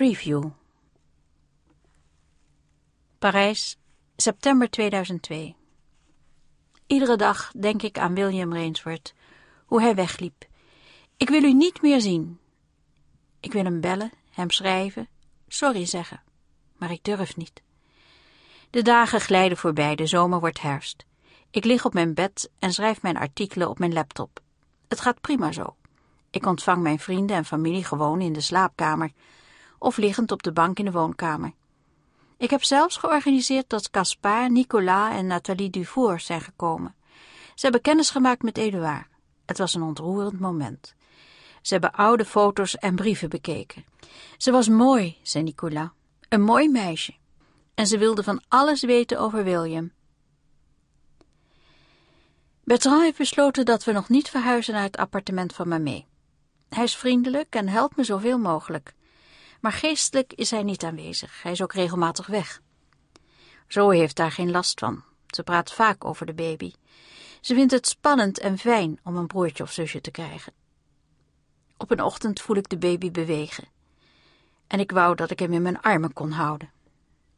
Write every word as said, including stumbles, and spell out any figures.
Preview. Parijs, september tweeduizend twee. Iedere dag denk ik aan William Rainsworth, hoe hij wegliep. Ik wil u niet meer zien. Ik wil hem bellen, hem schrijven, sorry zeggen, maar ik durf niet. De dagen glijden voorbij, de zomer wordt herfst. Ik lig op mijn bed en schrijf mijn artikelen op mijn laptop. Het gaat prima zo. Ik ontvang mijn vrienden en familie gewoon in de slaapkamer of liggend op de bank in de woonkamer. Ik heb zelfs georganiseerd dat Caspar, Nicolas en Nathalie Dufour zijn gekomen. Ze hebben kennis gemaakt met Édouard. Het was een ontroerend moment. Ze hebben oude foto's en brieven bekeken. Ze was mooi, zei Nicolas. Een mooi meisje. En ze wilde van alles weten over William. Bertrand heeft besloten dat we nog niet verhuizen naar het appartement van Mamé. Hij is vriendelijk en helpt me zoveel mogelijk. Maar geestelijk is hij niet aanwezig. Hij is ook regelmatig weg. Zoe heeft daar geen last van. Ze praat vaak over de baby. Ze vindt het spannend en fijn om een broertje of zusje te krijgen. Op een ochtend voel ik de baby bewegen. En ik wou dat ik hem in mijn armen kon houden.